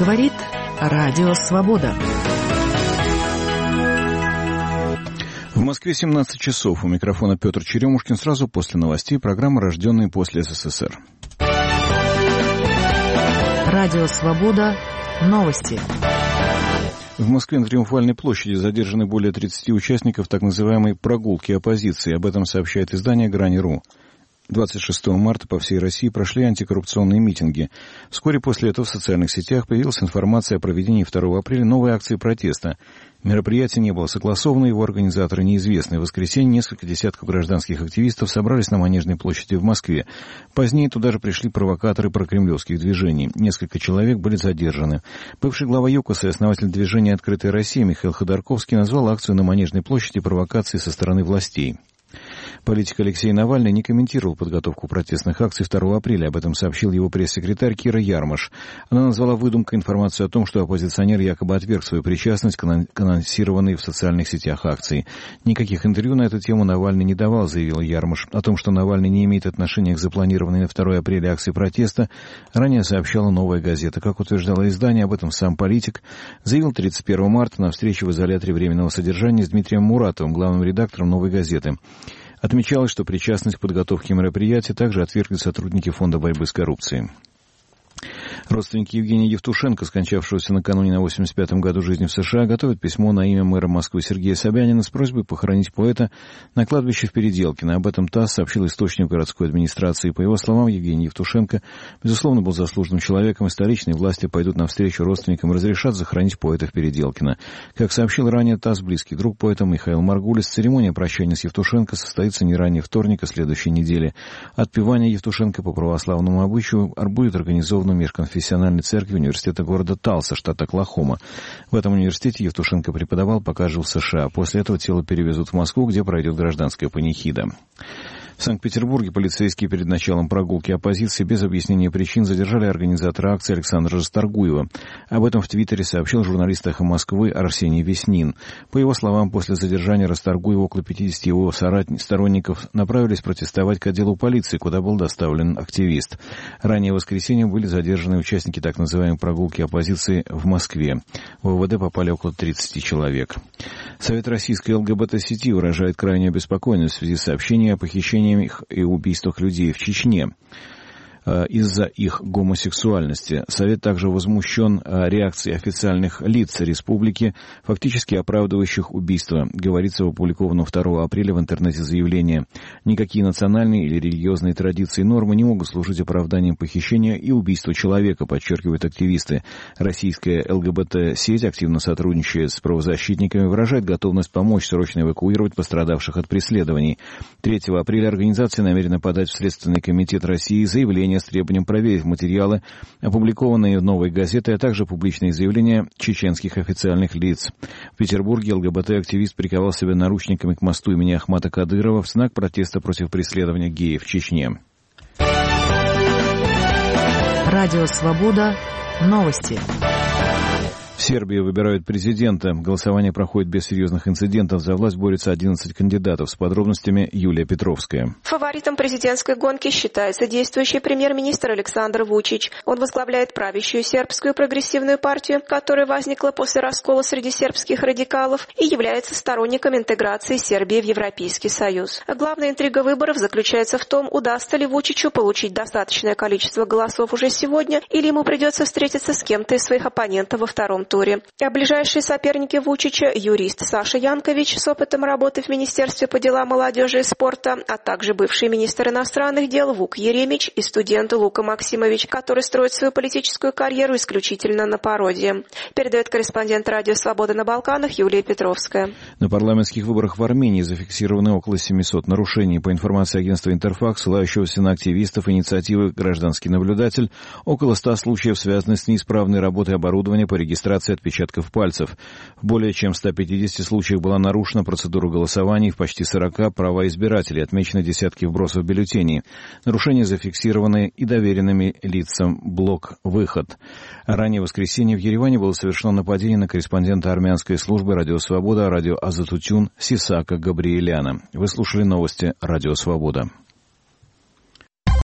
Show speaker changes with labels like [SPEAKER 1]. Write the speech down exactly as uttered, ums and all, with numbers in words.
[SPEAKER 1] Говорит Радио Свобода.
[SPEAKER 2] В Москве семнадцать часов. У микрофона Петр Черемушкин. Сразу после новостей программа «Рожденные после СССР».
[SPEAKER 1] Радио Свобода. Новости.
[SPEAKER 2] В Москве на Триумфальной площади задержаны более тридцати участников так называемой «прогулки оппозиции». Об этом сообщает издание «Грань.ру». двадцать шестого марта по всей России прошли антикоррупционные митинги. Вскоре после этого в социальных сетях появилась информация о проведении второго апреля новой акции протеста. Мероприятие не было согласовано, его организаторы неизвестны. В воскресенье несколько десятков гражданских активистов собрались на Манежной площади в Москве. Позднее туда же пришли провокаторы прокремлевских движений. Несколько человек были задержаны. Бывший глава ЮКОСа и основатель движения «Открытая Россия» Михаил Ходорковский назвал акцию на Манежной площади провокацией со стороны властей. Политик Алексей Навальный не комментировал подготовку протестных акций второго апреля. Об этом сообщил его пресс-секретарь Кира Ярмаш. Она назвала выдумкой информацию о том, что оппозиционер якобы отверг свою причастность к анонсированной в социальных сетях акции. Никаких интервью на эту тему Навальный не давал, заявил Ярмаш. О том, что Навальный не имеет отношения к запланированной на второго апреля акции протеста, ранее сообщала «Новая газета». Как утверждало издание, об этом сам политик заявил тридцать первого марта на встрече в изоляторе временного содержания с Дмитрием Муратовым, главным редактором «Новой газеты». Отмечалось, что причастность к подготовке мероприятия также отвергли сотрудники Фонда борьбы с коррупцией. Родственники Евгения Евтушенко, скончавшегося накануне на восемьдесят пятом году жизни в США, готовят письмо на имя мэра Москвы Сергея Собянина с просьбой похоронить поэта на кладбище в Переделкино. Об этом ТАСС сообщил источник городской администрации. По его словам, Евгений Евтушенко, безусловно, был заслуженным человеком, и столичные власти пойдут навстречу родственникам и разрешат захоронить поэта в Переделкино. Как сообщил ранее ТАСС, близкий друг поэта Михаил Маргулис, церемония прощания с Евтушенко состоится не ранее вторника следующей недели. Отпевание Евтушенко по православному обычаю будет организовано в межконфессиональной церкви университета города Талса, штат Оклахома. В этом университете Евтушенко преподавал, пока жил в США. После этого тело перевезут в Москву, где пройдет гражданская панихида. В Санкт-Петербурге полицейские перед началом прогулки оппозиции без объяснения причин задержали организатора акции Александра Расторгуева. Об этом в Твиттере сообщил журналист «Эхо Москвы» Арсений Веснин. По его словам, после задержания Расторгуева около пятидесяти его сторонников направились протестовать к отделу полиции, куда был доставлен активист. Ранее в воскресенье были задержаны участники так называемой прогулки оппозиции в Москве. В ОВД попали около тридцати человек. Совет российской ЛГБТ-сети выражает крайнюю обеспокоенность в связи с сообщением о похищении и убийствах людей в Чечне из-за их гомосексуальности. Совет также возмущен реакцией официальных лиц республики, фактически оправдывающих убийство. Говорится в опубликованном второго апреля в интернете заявлении. Никакие национальные или религиозные традиции и нормы не могут служить оправданием похищения и убийства человека, подчеркивают активисты. Российская ЛГБТ-сеть, активно сотрудничая с правозащитниками, выражает готовность помочь срочно эвакуировать пострадавших от преследований. третьего апреля организация намерена подать в Следственный комитет России заявление с требованием проверить материалы, опубликованные в «Новой газете», а также публичные заявления чеченских официальных лиц. В Петербурге ЛГБТ-активист приковал себя наручниками к мосту имени Ахмата Кадырова в знак протеста против преследования геев в Чечне.
[SPEAKER 1] Радио «Свобода». Новости.
[SPEAKER 2] В Сербии выбирают президента. Голосование проходит без серьезных инцидентов. За власть борются одиннадцать кандидатов. С подробностями Юлия Петровская.
[SPEAKER 3] Фаворитом президентской гонки считается действующий премьер-министр Александр Вучич. Он возглавляет правящую сербскую прогрессивную партию, которая возникла после раскола среди сербских радикалов и является сторонником интеграции Сербии в Европейский Союз. Главная интрига выборов заключается в том, удастся ли Вучичу получить достаточное количество голосов уже сегодня, или ему придется встретиться с кем-то из своих оппонентов во втором туре. А ближайшие соперники Вучича – юрист Саша Янкович с опытом работы в Министерстве по делам молодежи и спорта, а также бывший министр иностранных дел Вук Еремич и студент Лука Максимович, который строит свою политическую карьеру исключительно на пародии. Передает корреспондент Радио Свобода на Балканах Юлия Петровская.
[SPEAKER 2] На парламентских выборах в Армении зафиксированы около семисот нарушений. По информации агентства Интерфакс, ссылающегося на активистов инициативы «Гражданский наблюдатель», около ста случаев связаны с неисправной работой оборудования по регистрации отпечатков пальцев. В более чем ста пятидесяти случаях была нарушена процедура голосования, в почти сорока права избирателей, отмечены десятки вбросов бюллетеней. Нарушения зафиксированы и доверенными лицам блок «Выход». Ранее в воскресенье в Ереване было совершено нападение на корреспондента армянской службы «Радио Свобода», радио Азатутюн Сисака Габриэляна. Вы слушали новости «Радио Свобода».